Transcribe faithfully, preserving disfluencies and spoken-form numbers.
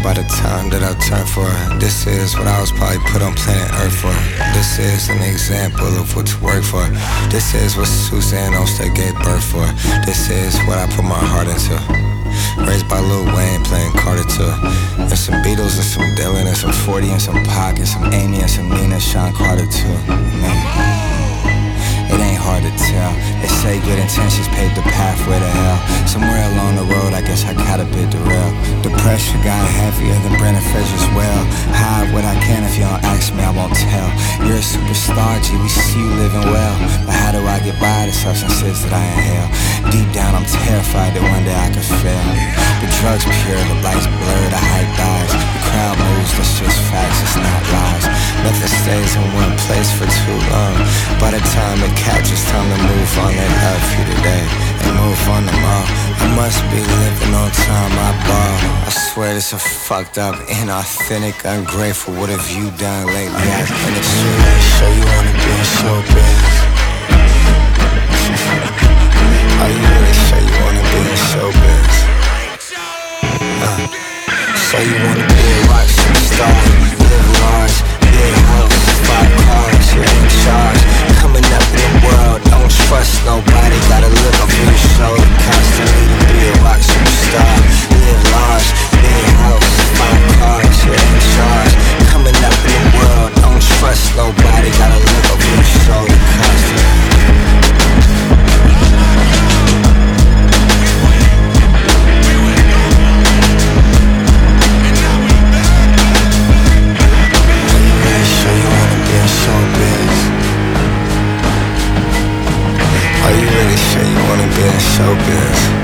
by the time that I turn for it. This is what I was probably put on planet Earth for. This is an example of what to work for. This is what Suzanne Olmstead gave birth for. This is what I put my heart into. Raised by Lil Wayne playing Carter two. And some Beatles and some Dylan and some forty and some Pac and some Amy and some Nina, Sean Carter too. Man, it ain't hard to tell. They say good intentions paved the pathway to hell. Somewhere along the road, I guess I got a bit derailed. The pressure got heavier than Brendan Fraser's well. Hide what I can, if you don't ask me, I won't tell. You're a superstar, G, we see you living well. But how do I get by the substances that I inhale? Deep down, I'm terrified that one day I could fail. The drugs pure, the lights blur, the hype dies. The crowd moves, that's just facts, it's not lies. Nothing stays in one place for too long. By the time it catches, time to move on. They love you today and move on tomorrow. I must be living on time, I ball. I swear this is fucked up, inauthentic, ungrateful. What have you done lately? I've been a shit. Show you wanna be in showbiz. Are you really sure you wanna be in showbiz? Uh, so you wanna be a rock superstar, live large, big house, five cars, you're in charge. Coming up in the world, don't trust nobody. Gotta look up for your shoulder constantly to be a rock superstar. Live large, big house, five cars, you're in charge. Coming up in the world, don't trust nobody. Gotta look up for your shoulder constantly. Are you really sure you wanna be in showbiz?